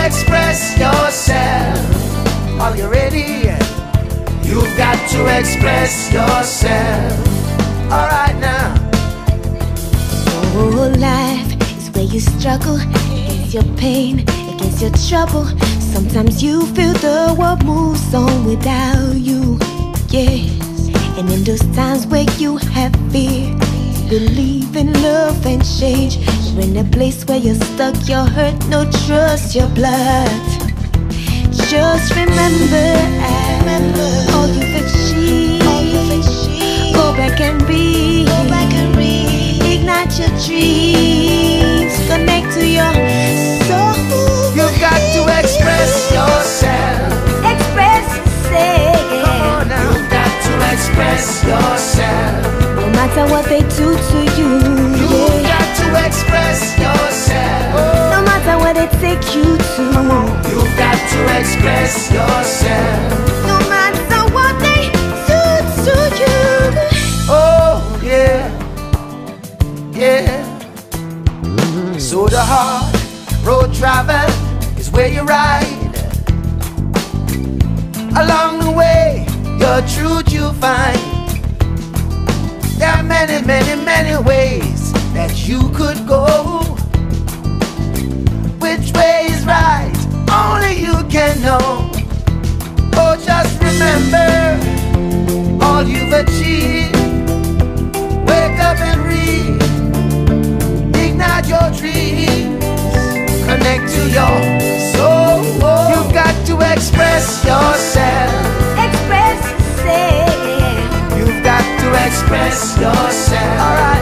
express yourself. Are you ready? You've got to express yourself. Alright now. Oh, life is where you struggle against your pain, against your trouble. Sometimes you feel the world moves on without you. Yes, and in those times where you have fear, believe in love and change. You're in a place where you're stuck, you're hurt, no trust your blood. Just remember all you've achieved. Go back and read. Ignite your dreams. Connect to your soul. You've got to express yourself. Express yourself. Come on now. You've got to express yourself. No matter what they do to you. You've got to express yourself. No matter where they take you to. You've got to express yourself. No matter what they do to you. Oh yeah, yeah. So the hard road travel is where you ride. Along the way, your truth you'll find. There are many, many, many ways that you could go. Which way is right? Only you can know. Oh, just remember all you've achieved. Wake up and read. Ignite your dreams. Connect to your soul. You've got to express yourself. Express yourself. You've got to express yourself. Alright.